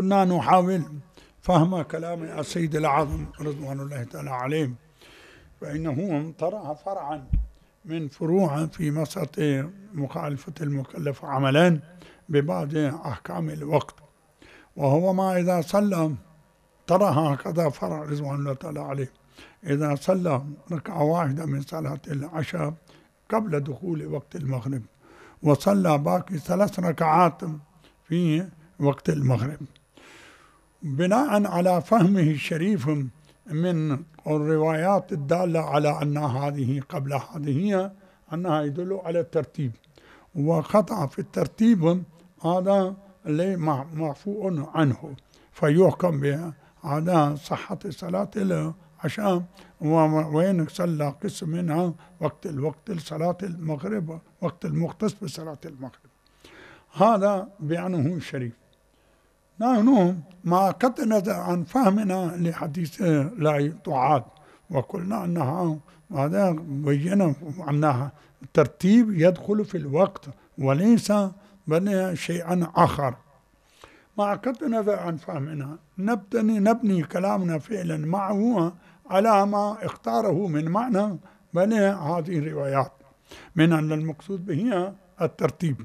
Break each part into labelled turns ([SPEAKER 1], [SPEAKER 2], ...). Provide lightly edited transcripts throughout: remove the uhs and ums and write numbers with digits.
[SPEAKER 1] كنا نحاول فهم كلام السيد الأعظم رضوان الله تعالى عليه، فإنه طرح فرعا من فروع في مسألة مخالفة المكلف عملا ببعض أحكام الوقت، وهو ما إذا صلى طرح هكذا فرع رضوان الله تعالى عليه: إذا صلى ركعة واحدة من صلاة العشاء قبل دخول وقت المغرب، وصلى باقي 3 ركعات في وقت المغرب، بناء على فهمه الشريف من الروايات الدالة على أن هذه قبل هذه أنها يدل على الترتيب، وخطأ في الترتيب هذا معفو عنه، فيحكم بهذا صحة صلاة العشاء، وين صلى قسم منها وقت صلاة المغرب، وقت المختص بصلاة المغرب. هذا بيانه الشريف. نحن ما قد عن فهمنا لحديث لا تعاد، وقلنا أنها هذا بينا أنها ترتيب يدخل في الوقت وليس بل شيئا آخر. ما قد نظر عن فهمنا نبني كلامنا فعلا معه على ما اختاره من معنى بل هذه الروايات من أن المقصود به الترتيب،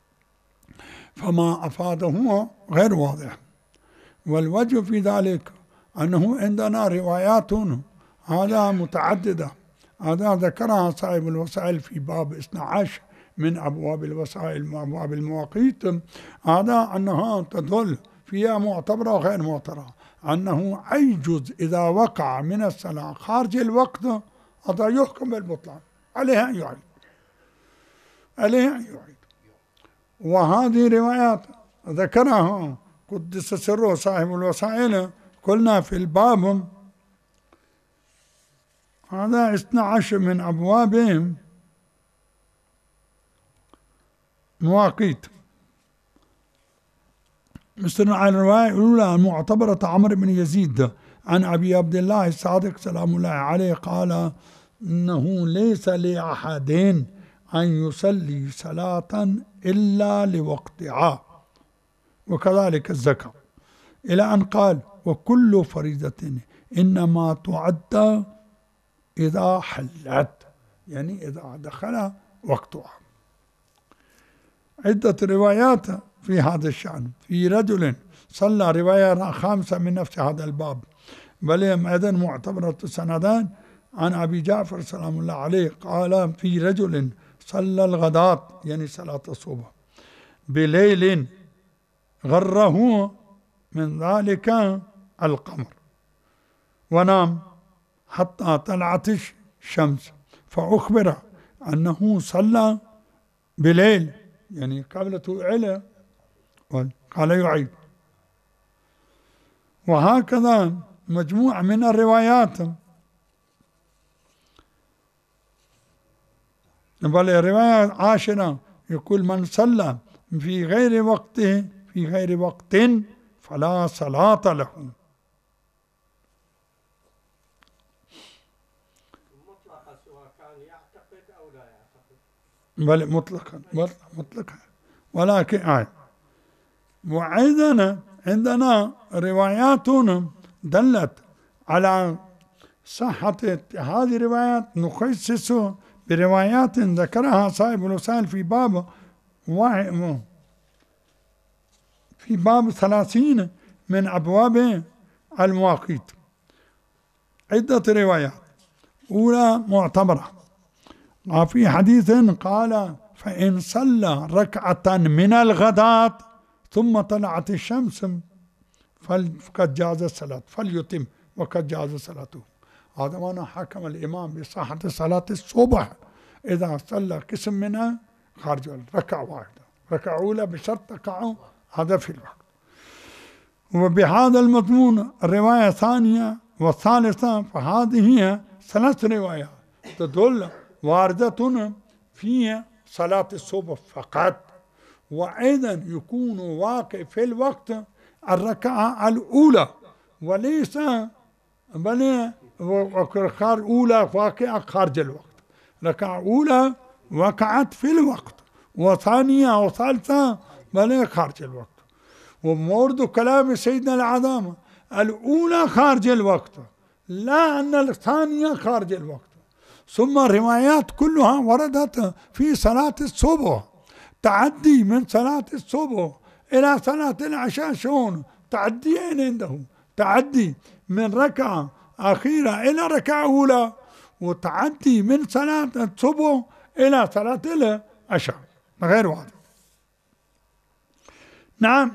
[SPEAKER 1] فما أفاده غير واضح. والوجه في ذلك أنه عندنا روايات هذا متعددة، هذا ذكرها صاحب الوسائل في باب 12 من أبواب الوسائل وأبواب المواقيت، هذا أنها تدل فيها معتبرة وغير معتبرة، أنه أي جزء إذا وقع من الصلاة خارج الوقت هذا يحكم بالبطلان، عليه أن يعيد. وهذه روايات ذكرها قدس سره صاحب الوسائل، قلنا في الباب هذا 12 من أبوابهم مواقيت، مثل على الرواية الأولى المعتبرة عمرو بن يزيد عن أبي عبد الله الصادق سلام الله عليه قال: إنه ليس لأحد أن يصلي صلاة إلا لوقتها، وكذلك الزكاة، إلى أن قال: وكل فريضة إنما تعد إذا حلت، يعني إذا دخل وقتها. عدة روايات في هذا الشأن. في رجل صلى، رواية خامسة من نفس هذا الباب، بل أيضا معتبرة سندان عن أبي جعفر سلام الله عليه قال: في رجل صلى الغداة، يعني صلاة الصبح، بليل غره من ذلك القمر، ونام حتى طلعت الشمس، فأخبر أنه صلى بليل، يعني قبل طلوع، قال يعيد. وهكذا مجموعة من الروايات، بل الرواية 10 يقول: من صلى في غير وقته في غير وقت فلا صلاة له.
[SPEAKER 2] مطلقا سواء كان يعتقد أو لا يعتقد،
[SPEAKER 1] بل مطلقا ولكن وأيضا عندنا روايات دلت على صحة هذه الروايات، نخصص بروايات ذكرها صاحب الوسائل في باب 30 من أبواب المواقيت. عدة روايات. أولى معتبرة، وفي حديث قال: فإن صلى ركعة من الغداة ثم طلعت الشمس فقد جاز الصلاة، فليتم وقد جاز صلاته. هذا ما حكم الإمام بصحة صلاة الصبح إذا صلى قسم منها خارج ركعة واحدة، ركعة أولى بشرط تقع هذا في الوقت. وبهذا المضمون الرواية الثانية والثالثة، فهذه هي 3 روايات تدل واردة في صلاة الصبح فقط، وأيضا يكون واقع في الوقت الركعة الأولى، وليس بل الركعة الأولى واقعة خارج الوقت، ركعة أولى وقعت في الوقت، وثانية وثالثة بل خارج الوقت. ومورد كلام سيدنا العظامة الأولى خارج الوقت، لا أن الثانية خارج الوقت. ثم الروايات كلها وردت في صلاة الصبح، تعدي من صلاة الصبح إلى صلاة العشاء شلون؟ تعديين عنده، تعدي من ركعة أخيرة إلى ركعة أولى، وتعدي من صلاة الصبح إلى صلاة العشاء، غير واضح. نعم،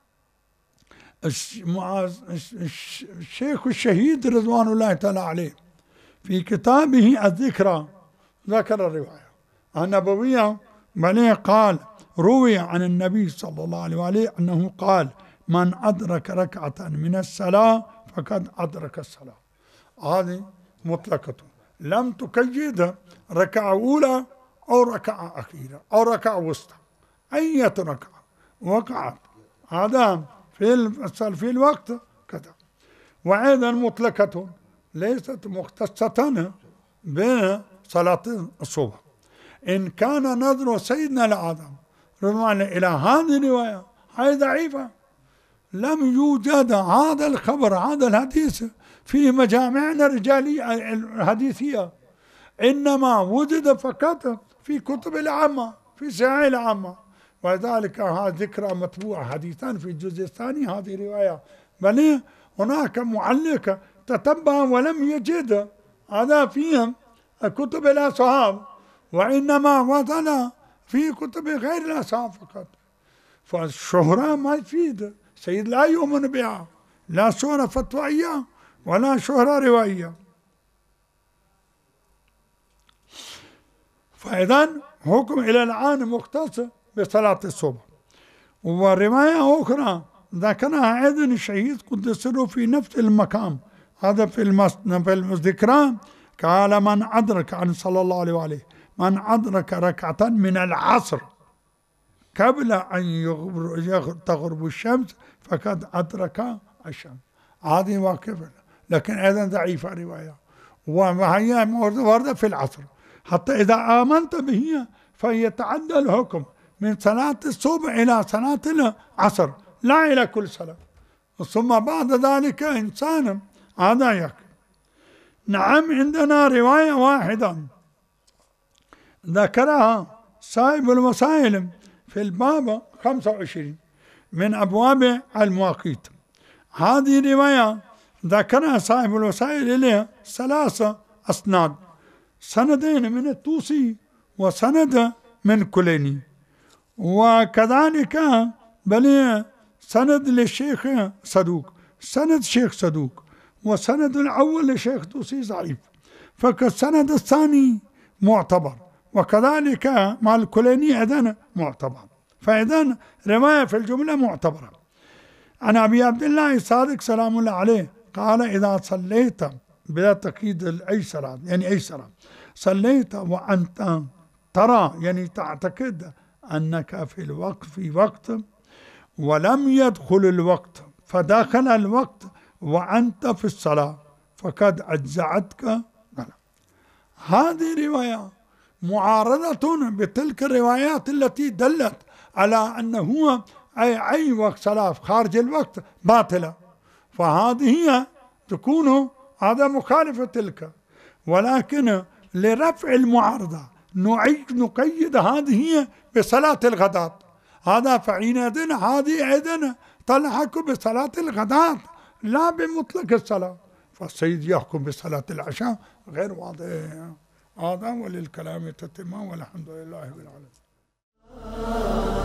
[SPEAKER 1] الشيخ الشهيد رضوان الله تعالى عليه في كتابه الذكرى ذكر الرواية النبوية، بل قال روي عن النبي صلى الله عليه وآله أنه قال: من أدرك ركعة من الصلاة فقد أدرك الصلاة. هذه مطلقة، لم تقيد ركعة أولى أو ركعة أخيرة أو ركعة وسطى، أية ركعة وقعت هذا في الوقت كذا. وأيضا مطلقة ليست مختصة بصلاة الصبح. إن كان نظر سيدنا الأعظم رضوان الله إلى هذه الرواية هي ضعيفة، لم يوجد هذا الخبر هذا الحديث في مجامعنا الرجالية الحديثية، إنما وجد فقط في كتب العامة في صحيح العامة، وذلك هذا ذكرى مطبوعة حديثان في الجزء الثاني هذه الرواية، بل هناك معلق تتبع ولم يجد هذا فيهم كتب الأصحاب، وإنما وصل في كتب غير الأصحاب فقط. فالشهرة ما يفيد، سيد لا يؤمن بها، لا شهرة فتوائية ولا شهرة روائية. فإذا حكم إلى الآن مختص بصلاة الصبح. ورواية أخرى ذكرها أيضا الشهيد قدس سره في نفس المقام، هذا في الذكرى، قال: من أدرك عن صلى الله عليه وآله من أدرك ركعة من العصر قبل أن تغرب الشمس فقد أدرك الشمس. هذه واقفة، لكن أيضا ضعيفة رواية، وهي وردة في العصر، حتى إذا آمنت به فيتعدى الحكم من صلاة الصبح إلى صلاة العصر، لا إلى كل صلاة، ثم بعد ذلك إنسان هذا يكفي. نعم، عندنا رواية واحدة ذكرها صاحب الوسائل في الباب 25 من أبواب المواقيت. هذه رواية ذكرها صاحب الوسائل إليها 3 أسناد، سندين من الطوسي وسند من كليني، وكذلك بل سند للشيخ صدوق، سند شيخ صدوق، وسند الأول لشيخ طوسي ضعيف، فالسند الثاني معتبر، وكذلك مع الكليني أيضا معتبر، فإذا رواية في الجملة معتبرة. عن أبي عبد الله الصادق سلام الله عليه قال: إذا صليت بلا تقييد الأيسرة، يعني أيسرة، صليت وأنت ترى يعني تعتقد أنك في وقت ولم يدخل الوقت فدخل الوقت وأنت في الصلاة فقد أجزعتك. هذه رواية معارضة بتلك الروايات التي دلت على أنه أي وقت صلاة خارج الوقت باطلة، فهذه هي تكون هذا مخالفة تلك، ولكن لرفع المعارضة نقيد هذه بصلاة الغداة، هذا فعينئذ هذه أيضا تلحق بصلاة الغداة لا بمطلق الصلاة، فالسيد يحكم بصلاة العشاء غير واضح. هذا وللكلام تتمة، والحمد لله رب العالمين.